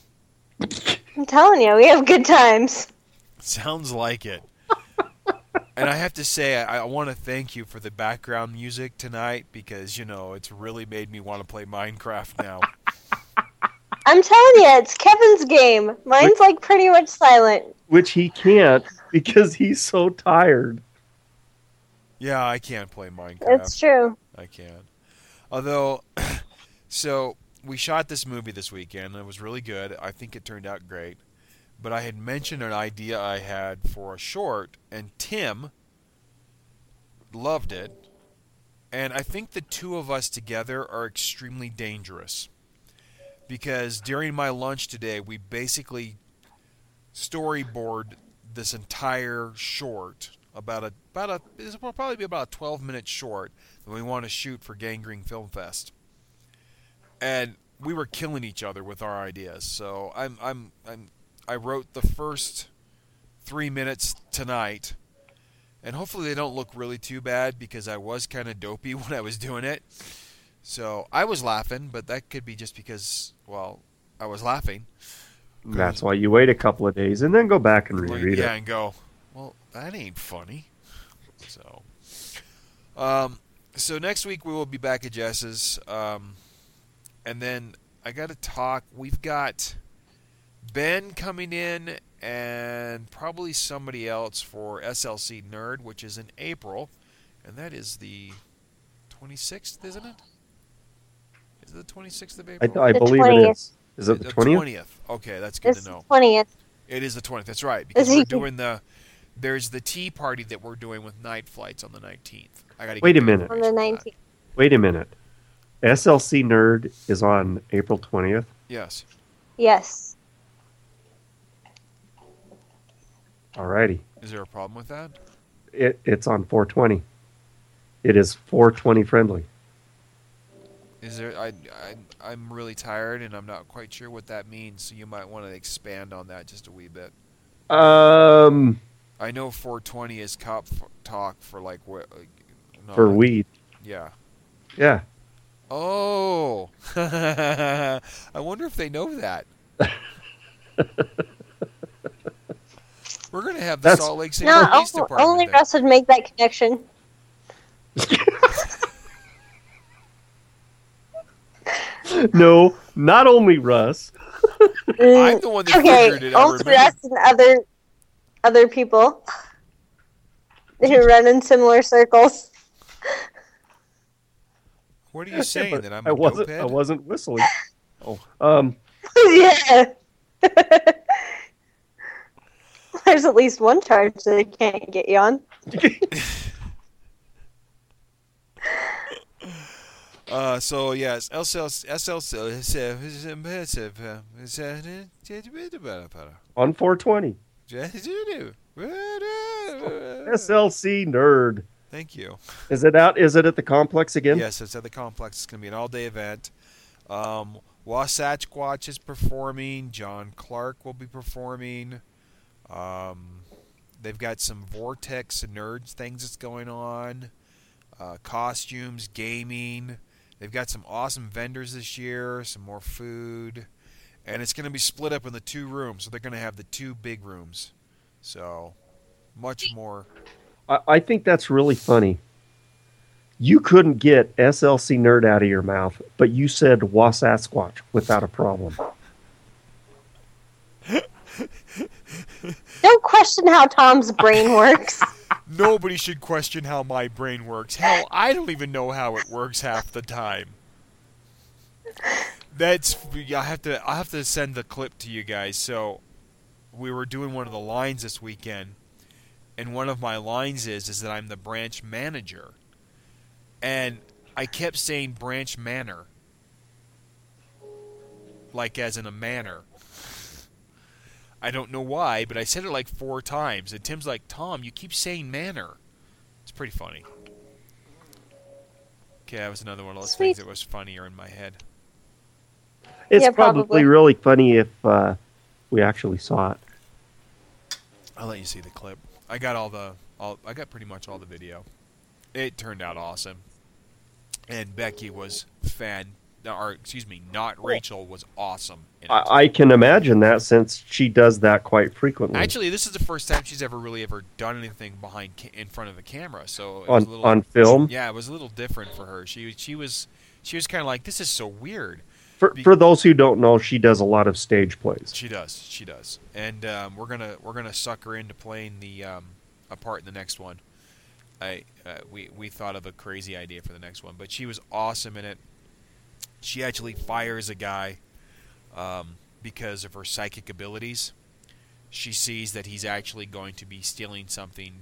I'm telling you, we have good times. Sounds like it. And I have to say, I, I want to thank you for the background music tonight because, you know, it's really made me want to play Minecraft now. I'm telling you, it's Kevin's game. Mine's like pretty much silent. Which he can't because he's so tired. Yeah, I can't play Minecraft. It's true. I can't. Although, so we shot this movie this weekend. And it was really good. I think it turned out great. But I had mentioned an idea I had for a short, and Tim loved it. And I think the two of us together are extremely dangerous. Because during my lunch today, we basically storyboard this entire short about a about a this will probably be about a twelve minute short that we want to shoot for Gangrene Film Fest. And we were killing each other with our ideas. So I'm I'm I'm I wrote the first three minutes tonight, and hopefully they don't look really too bad because I was kind of dopey when I was doing it. So I was laughing, but that could be just because, well, I was laughing. That's why you wait a couple of days and then go back and reread yeah, it. and go, well, that ain't funny. So, um, so next week we will be back at Jess's, um, and then I got to talk. We've got Ben coming in and probably somebody else for S L C Nerd, which is in April, and that is the twenty-sixth, isn't it? Is it the twenty-sixth of I, April? I The believe it twentieth. is. Is it the twentieth? twentieth. Okay, that's good It's to know. twentieth. It is the twentieth. That's right, because Is we're he- doing the. There's the tea party that we're doing with Night Flights on the nineteenth. I gotta Wait get a the minute. On the information for that. nineteenth. Wait a minute. S L C Nerd is on April twentieth. Yes. Yes. Alrighty. Is there a problem with that? It, it's on four twenty. It is four twenty friendly. Is there? I, I I'm really tired and I'm not quite sure what that means. So you might want to expand on that just a wee bit. Um, I know four twenty is cop f- talk for like what? Like, no, for like- weed. Yeah. Yeah. Oh. I wonder if they know that. We're gonna have the That's- Salt Lake City No, Police o- Department. only then. Russ would make that connection. No, not only Russ. I'm the one that Okay, figured it. I only remember. Russ and other other people who run in similar circles. What are you saying? But That I'm I a wasn't. dopehead? I wasn't whistling. Oh, um, Yeah. There's at least one charge that they can't get you on. Uh, so yes, S L C, S L C, on four twenty. S L C Nerd. Thank you. Is it out? Is it at the complex again? Yes, it's at the complex. It's going to be an all-day event. Um, Wasatch Squatch is performing. John Clark will be performing. Um, they've got some Vortex and Nerds things that's going on. Uh, costumes, gaming. They've got some awesome vendors this year. Some more food. And it's going to be split up into two rooms. So they're going to have the two big rooms. So much more. I, I think that's really funny. You couldn't get S L C Nerd out of your mouth, but you said Wasatch Squatch without a problem. Don't question how Tom's brain works. Nobody should question how my brain works. Hell, I don't even know how it works half the time. That's I have to I have to send the clip to you guys. So we were doing one of the lines this weekend, and one of my lines is is that I'm the branch manager, and I kept saying branch manor, like as in a manor. I don't know why, but I said it like four times, and Tim's like, "Tom, you keep saying manor." It's pretty funny. Okay, that was another one of those Sweet. things that was funnier in my head. It's Yeah, probably, probably. really funny if uh, we actually saw it. I'll let you see the clip. I got all the, all I got pretty much all the video. It turned out awesome, and Becky was fan, or excuse me, not Rachel was awesome. In it. I, I can imagine that since she does that quite frequently. Actually, this is the first time she's ever really ever done anything behind ca- in front of the camera. So it on was a little, on film. yeah, it was a little different for her. She she was she was kind of like, this is so weird. For Be- for those who don't know, she does a lot of stage plays. She does, she does, and um, we're gonna we're gonna suck her into playing the um, a part in the next one. I uh, we we thought of a crazy idea for the next one, but she was awesome in it. She actually fires a guy um, because of her psychic abilities. She sees that he's actually going to be stealing something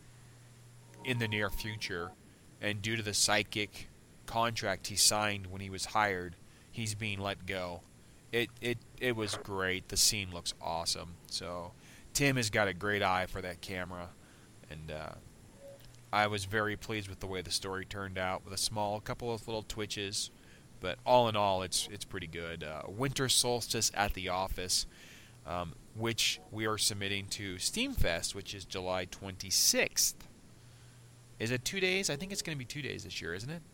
in the near future, and due to the psychic contract he signed when he was hired, he's being let go. It it it was great. The scene looks awesome. So Tim has got a great eye for that camera, and uh, I was very pleased with the way the story turned out, with a small couple of little twitches, but all in all, it's it's pretty good. Uh, Winter Solstice at the Office, um, which we are submitting to Steamfest, which is July twenty-sixth. Is it two days? I think it's going to be two days this year, isn't it?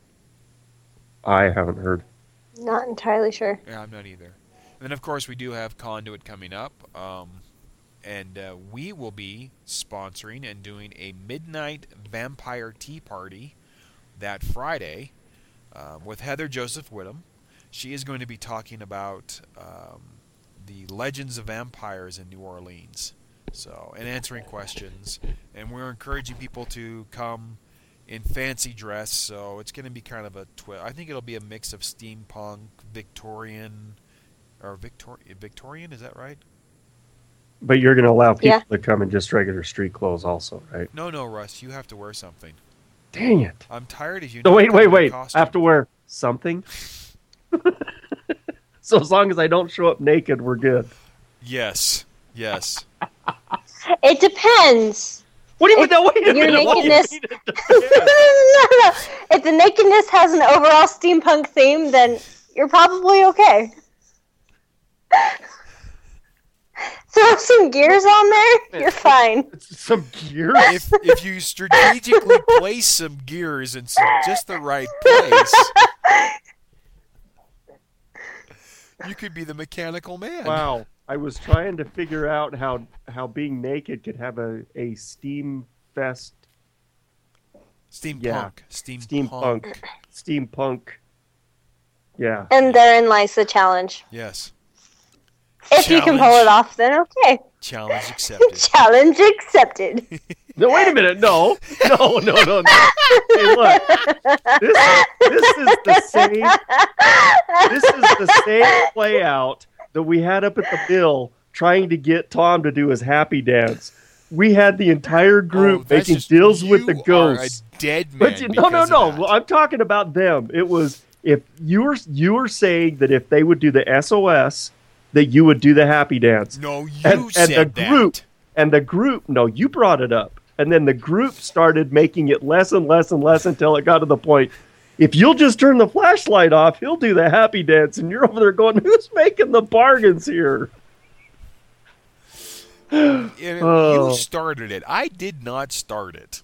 I haven't heard. Not entirely sure. Yeah, I'm not either. And then, of course, we do have Conduit coming up, um, and uh, we will be sponsoring and doing a midnight vampire tea party that Friday uh, with Heather Joseph Whittam. She is going to be talking about um, the legends of vampires in New Orleans, so and answering questions. And we're encouraging people to come in fancy dress, so it's going to be kind of a twist. I think it'll be a mix of steampunk, Victorian, or Victor- Victorian, is that right? But you're going to allow people Yeah. to come in just regular street clothes also, right? No, no, Russ, you have to wear something. Dang it. I'm tired of you. No, not wait, coming wait, in wait. I costume. have to wear something? So as long as I don't show up naked, we're good. Yes, yes. It depends. What do you mean? If No, wait a your minute. What do you nakedness- mean it no, depends? no. If the nakedness has an overall steampunk theme, then you're probably okay. Throw some gears on there, you're fine. Some gear? If if you strategically place some gears in some, just the right place, you could be the mechanical man. Wow. I was trying to figure out how, how being naked could have a, a steam fest, Steampunk. Yeah. Steampunk. steampunk, steampunk. Yeah. And therein lies the challenge. Yes. If you can pull Challenge. it off, then okay. Challenge accepted. Challenge accepted. No, wait a minute. No, no, no, no, no. Hey, look. This, this is the same. This is the same play out that we had up at the mill trying to get Tom to do his happy dance. We had the entire group Oh, that's making just- deals with the you are ghosts. a dead man. But you, no, no, because of no. that. Well, I'm talking about them. It was if you were you were saying that if they would do the S O S, that you would do the happy dance. No, you and, and said the group that. and the group. No, you brought it up, and then the group started making it less and less and less until it got to the point. If you'll just turn the flashlight off, he'll do the happy dance, and you're over there going, "Who's making the bargains here?" And Oh. You started it. I did not start it.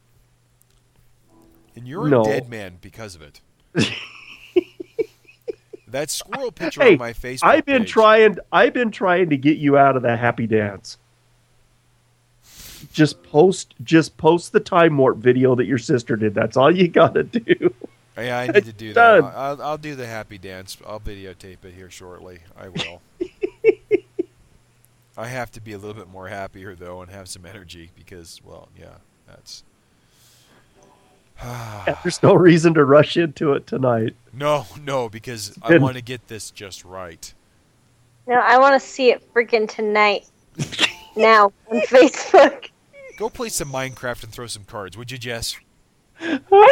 And you're No. a dead man because of it. That squirrel picture Hey, on my Facebook I've been page. trying. I've been trying to get you out of the happy dance. Just post, just post the time warp video that your sister did. That's all you gotta do. Yeah, I need to do Done. that. I'll, I'll do the happy dance. I'll videotape it here shortly. I will. I have to be a little bit more happier though, and have some energy because, well, yeah, that's. There's no reason to rush into it tonight. No, no, because I Didn't- want to get this just right. No, I want to see it freaking tonight. Now on Facebook. Go play some Minecraft and throw some cards, would you, Jess? I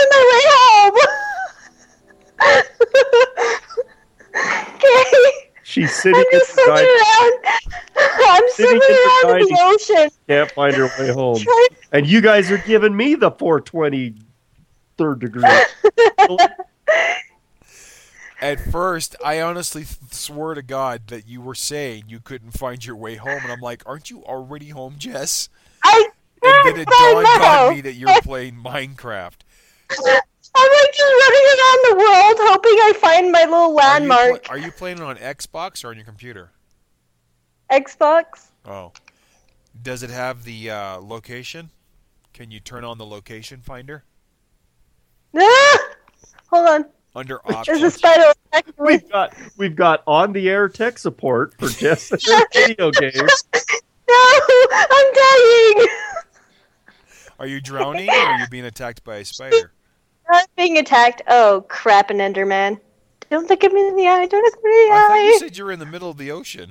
can't find my way home. Okay. She's sitting I'm in just the swimming dining, around. I'm Sitting swimming in the around in the dining- ocean. can't find her way home, Trying- and you guys are giving me the four twenty third degree. At first, I honestly th- swore to God that you were saying you couldn't find your way home, and I'm like, aren't you already home, Jess? I And then it I dawned know. on me that you're playing Minecraft. I'm like just running around the world hoping I find my little Are you, landmark. pl- are you playing on Xbox or on your computer? Xbox. Oh. Does it have the uh, location? Can you turn on the location finder? Ah! Hold on. Under There's a options. spider attacking me. We've got we've got on the air tech support for Jess and her video games. No, I'm dying. Are you drowning or are you being attacked by a spider? I'm being attacked. Oh crap! An Enderman. Don't look at me in the eye. Don't look at me in the I thought you eye. said you were in the middle of the ocean.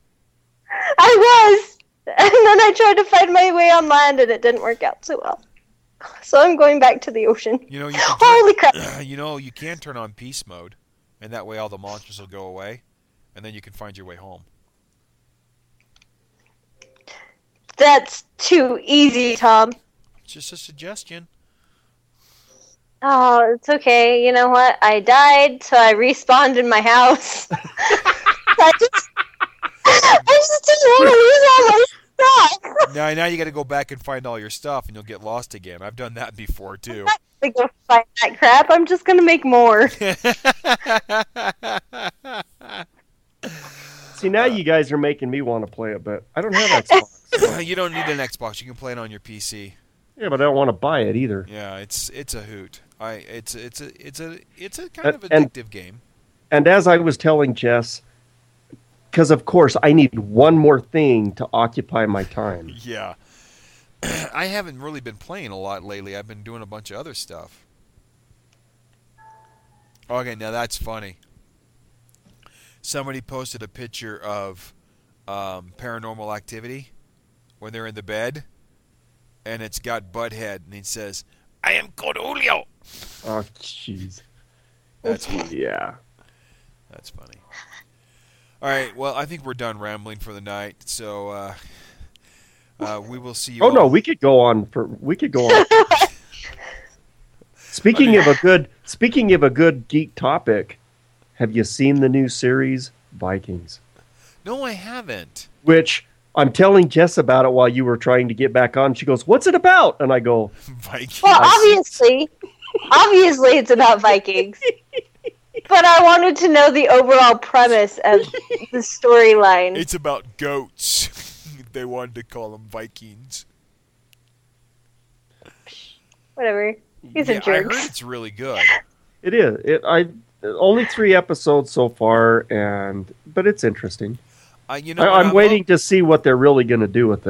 I was, and then I tried to find my way on land, and it didn't work out so well. So I'm going back to the ocean. You know you can Holy crap! turn, you know you can turn on peace mode, and that way all the monsters will go away, and then you can find your way home. That's too easy, Tom. It's just a suggestion. Oh, it's okay. You know what? I died, so I respawned in my house. I just, I just didn't want to lose all my stuff. Now, now you got to go back and find all your stuff, and you'll get lost again. I've done that before too. I'm not gonna go find that crap. I'm just gonna make more. See, now you guys are making me want to play it, but I don't have Xbox. You don't need an Xbox. You can play it on your P C. Yeah, but I don't want to buy it either. Yeah, it's it's a hoot. I it's it's a it's a it's a kind of And- addictive game. And as I was telling Jess, because of course I need one more thing to occupy my time. Yeah. I haven't really been playing a lot lately. I've been doing a bunch of other stuff. Okay, now that's funny. Somebody posted a picture of um, Paranormal Activity when they're in the bed, and it's got Butthead, and he says, "I am Cornelio." Oh, jeez. That's funny. Yeah. That's funny. All right, well, I think we're done rambling for the night, so uh, uh, we will see you. Oh all. no, we could go on for we could go on. Speaking of a good speaking of a good geek topic, have you seen the new series Vikings? No, I haven't. Which I'm telling Jess about it while you were trying to get back on. She goes, "What's it about?" And I go, Vikings. Well, obviously, obviously it's about Vikings. But I wanted to know the overall premise of the storyline. It's about goats. They wanted to call them Vikings. Whatever. He's yeah, a I jerk. heard it's really good. "It is. It I only three episodes so far, and but it's interesting. Uh, you know, I, what I'm I waiting love- to see what they're really going to do with it."